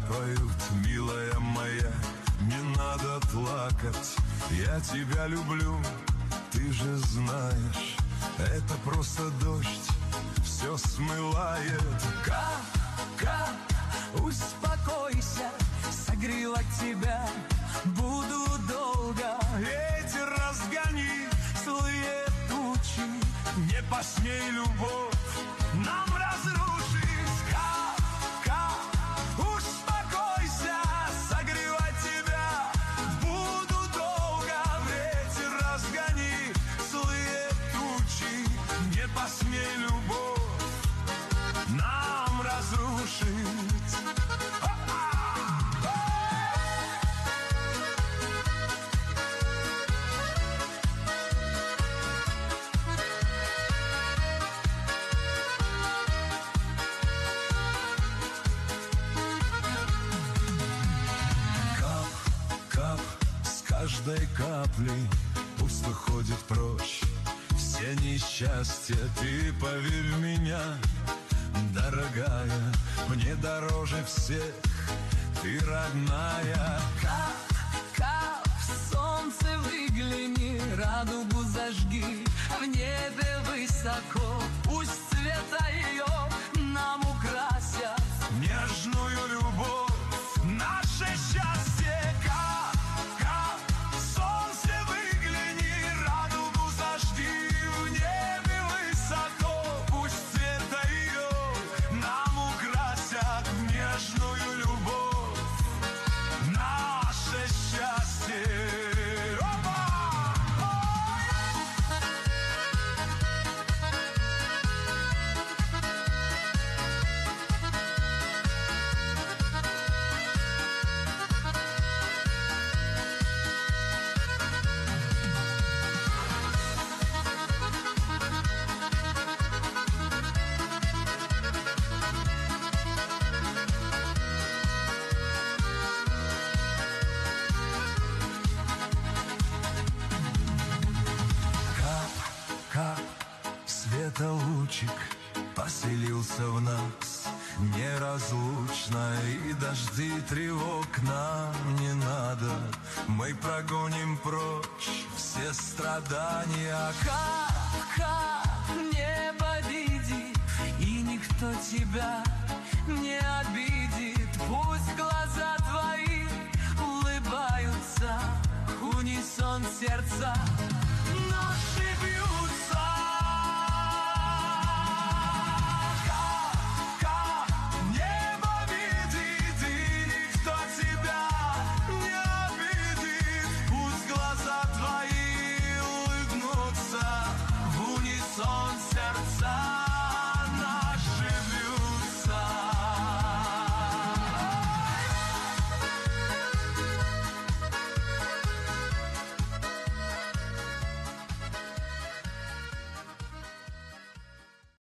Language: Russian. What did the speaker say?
поют, милая моя, не надо плакать. Я тебя люблю, ты же знаешь, это просто дождь все смывает. Успокойся, согрела тебя, буду долго. Ветер разгони злые тучи, не посмей любовь нам разрушить. Успокойся, согревать тебя буду долго. Ветер разгони злые тучи, не посмей любовь нам разрушить. Каждой каплей пусть уходит прочь все несчастья. Ты поверь в меня, дорогая, мне дороже всех ты родная. Кап, солнце выгляни, радугу зажги, в небе высоко, пусть цвета ее нам украсят нежную любовь, наше счастье. Лучик поселился в нас неразлучно, и дожди тревог нам не надо. Мы прогоним прочь все страдания. Небо видит, и никто тебя не обидит. Пусть глаза твои улыбаются, унисон сердца.